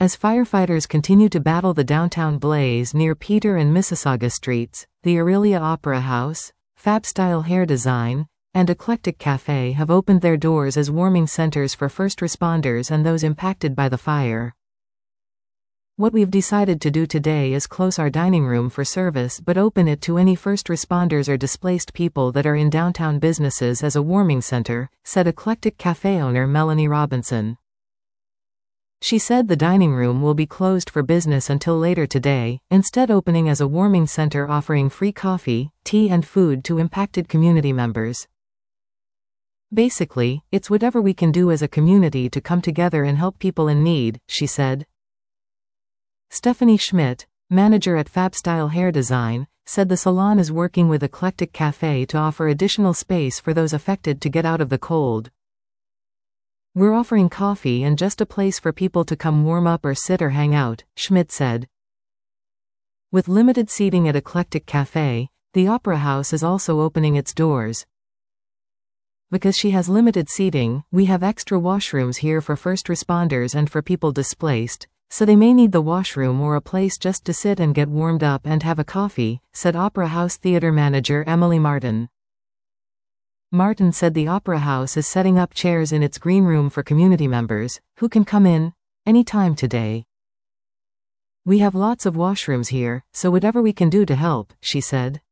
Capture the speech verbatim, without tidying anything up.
As firefighters continue to battle the downtown blaze near Peter and Mississauga Streets, the Aurelia Opera House, Fab-Style Hair Design, and Eclectic Cafe have opened their doors as warming centers for first responders and those impacted by the fire. What we've decided to do today is close our dining room for service but open it to any first responders or displaced people that are in downtown businesses as a warming center, said Eclectic Cafe owner Melanie Robinson. She said the dining room will be closed for business until later today, instead opening as a warming center offering free coffee, tea and food to impacted community members. Basically, it's whatever we can do as a community to come together and help people in need, she said. Stephanie Schmidt, manager at Fab-Style Hair Design, said the salon is working with Eclectic Cafe to offer additional space for those affected to get out of the cold. We're offering coffee and just a place for people to come warm up or sit or hang out, Schmidt said. With limited seating at Eclectic Cafe, the Opera House is also opening its doors. Because she has limited seating, we have extra washrooms here for first responders and for people displaced, so they may need the washroom or a place just to sit and get warmed up and have a coffee, said Opera House theater manager Emily Martin. Martin said the Opera House is setting up chairs in its green room for community members, who can come in any time today. We have lots of washrooms here, so whatever we can do to help, she said.